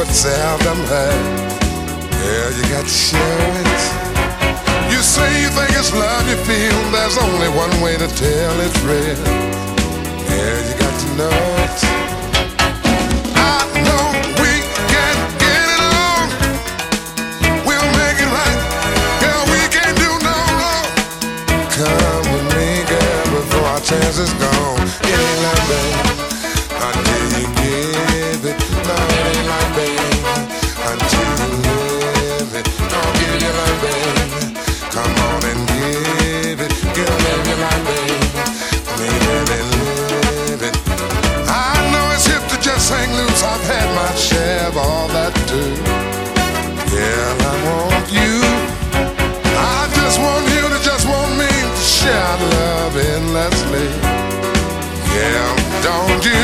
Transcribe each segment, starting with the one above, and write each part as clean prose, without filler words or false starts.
but seldom heard. Yeah, you got to share it. You say you think it's love you feel, there's only one way to tell it's real. Yeah, you got to know it. I know we can get it on. We'll make it right. Girl, we can't do no wrong. Come with me, girl, before our chance is gone. It ain't like baby until you give it. No, it ain't like baby until you live it. Don't give you like baby. Come on and give it. Girl, live your life, baby. Really live it. I know it's hip to just hang loose. I've had my share of all that too. Yeah, I want you. I just want you to just want me to share our love endlessly. Yeah, don't you?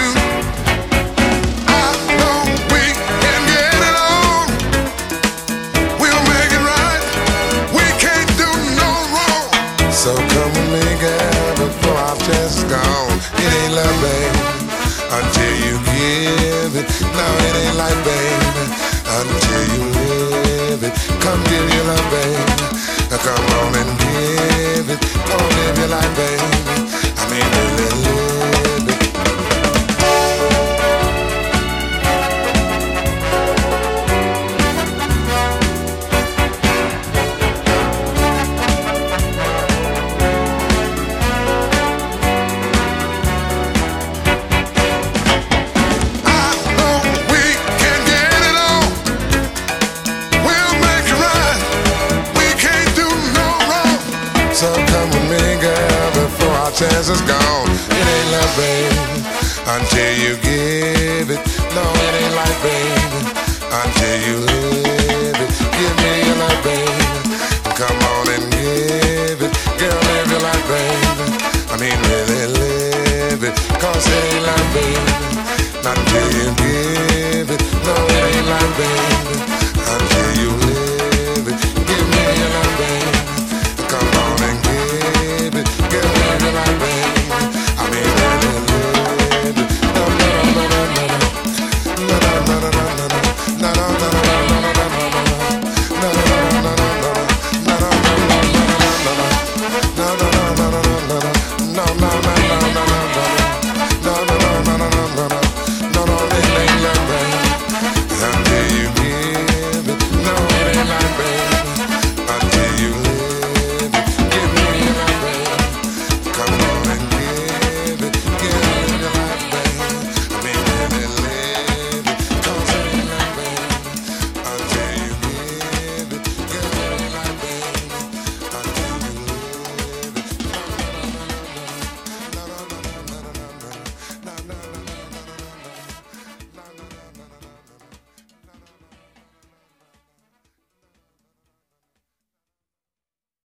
I know we can get it on. We'll make it right. We can't do no wrong. So come with me, girl, before our chance is gone. It ain't love, baby, until you give it. No, it ain't like, baby, until you live it. Come give your love, baby. Come on and give it. Don't live your life, baby. I mean, really live it. So come with me, girl, before our chance is gone. It ain't love, baby, until you give it. No, it ain't like, baby, until you live it. Give me your love, baby. Come on and give it. Girl, live your life, baby. I mean, really live it. 'Cause it ain't like, baby, not until